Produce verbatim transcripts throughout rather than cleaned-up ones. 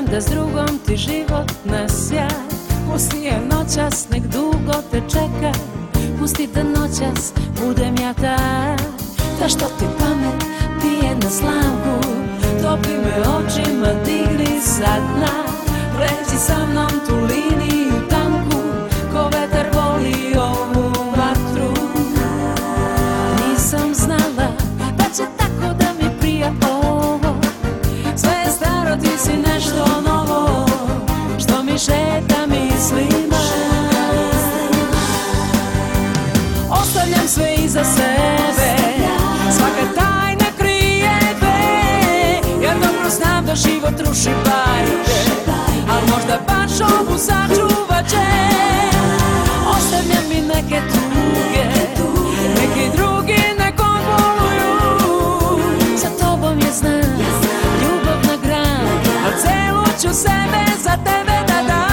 da s drugom ti život na sjaj. Pusti je noćas, nek dugo te čeka. Pusti da noćas budem ja taj, ta što ti pamet pije na slavku. Topi me očima, digni sa dna. Pređi sa mnom tu liniju tanku, ko vetar voli ovu vatru. Nisam znala da će tako da mi prija ovo. Sve je staro, ti si nešto novo, što mi šeta mislima. Ostavljam sve iza sebe, svaka tajna krije dve. Ja dobro znam da život ruši bajke, al možda baš ovu sačuvat će. Ostavljam mi neke tuge, neki drugi nekom boluju. Za tobom je znam, ljubav na gran, al celu ću sebe za tebe da dam.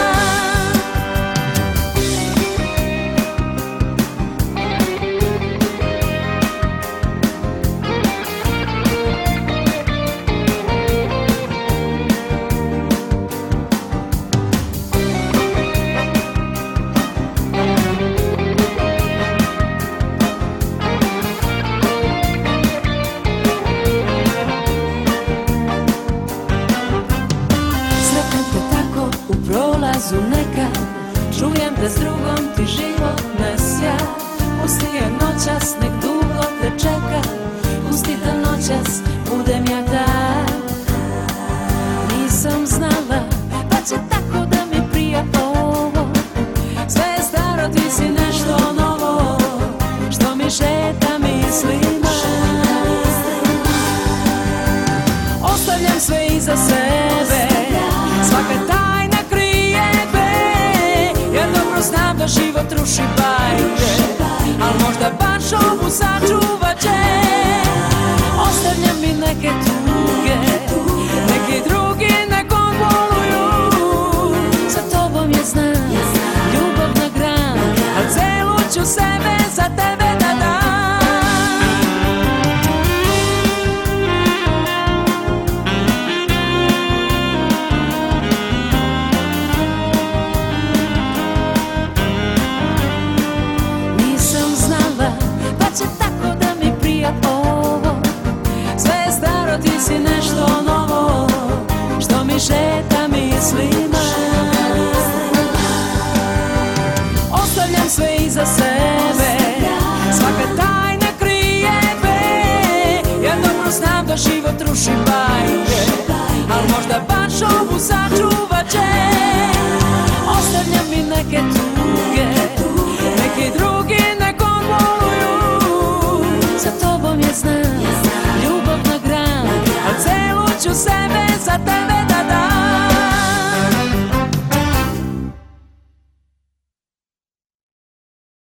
Nekad čujem da s drugom ti život na sjaj. Pusti je noćas, nek dugo te čeka. Pusti da noćas budem ja taj. Nisam znala da će tako da mi prija ovo. Sve je staro, ti si nešto novo, što mi šeta mislima. Ostavljam sve iza sebe, svaka tajna. Znam da život ruši bajke, al možda baš ovu sačuvat će. Ostavljam mi neke tuge, neki drugi nekom boluju. Za tobom je znam, ljubav na gran, al celu ću sebe za tebe da dam. Ti si nešto novo, što mi šeta mislima. Ostavljam sve iza sebe, svaka tajna krije dve. Ja dobro znam da život ruši bar.